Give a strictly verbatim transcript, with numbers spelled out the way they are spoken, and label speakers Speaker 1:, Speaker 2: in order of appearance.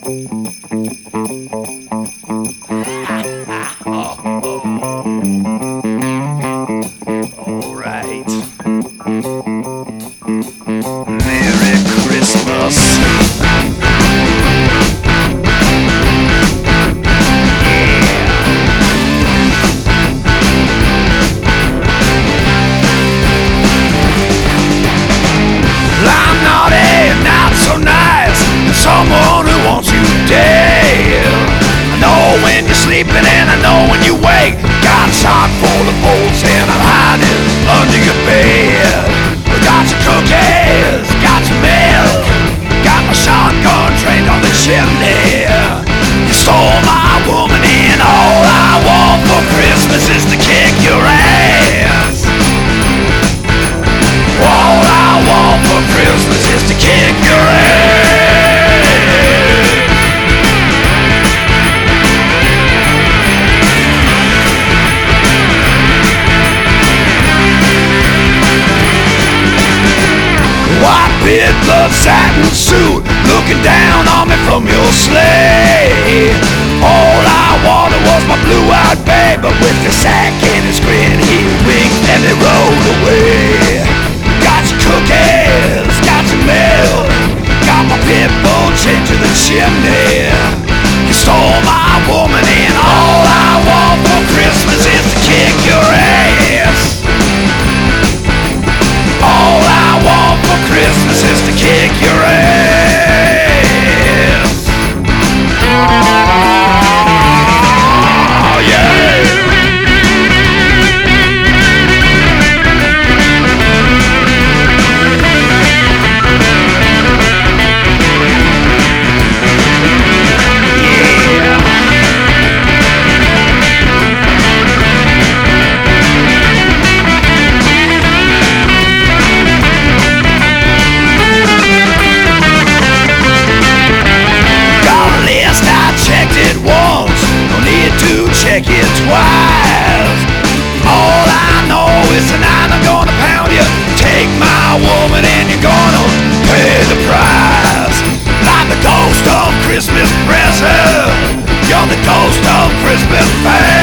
Speaker 1: All right. Merry Christmas. Someone who wants you dead. I know when you're sleeping and I know when you wake. Got a shot full of bolts and I'm hiding under your bed. Got your cookies, got your milk, got my shotgun trained on the chimney. You stole my woman and all I want for Christmas is to kick your ass. All I want for Christmas is to kick your ass. White blood satin suit, looking down on me from your sleigh. All I wanted was my blue-eyed babe, but with the sack in his grin, he winked and he rolled away. Got your cookies, got your milk, got my pit bull chained to the chimney. You stole my woman and all I want for Christmas is to kick your ass. All I want for Christmas is to kick your ass. Oh yeah. Check it twice. All I know is tonight I'm gonna pound you. Take my woman and you're gonna pay the price. Like the ghost of Christmas present, you're the ghost of Christmas past.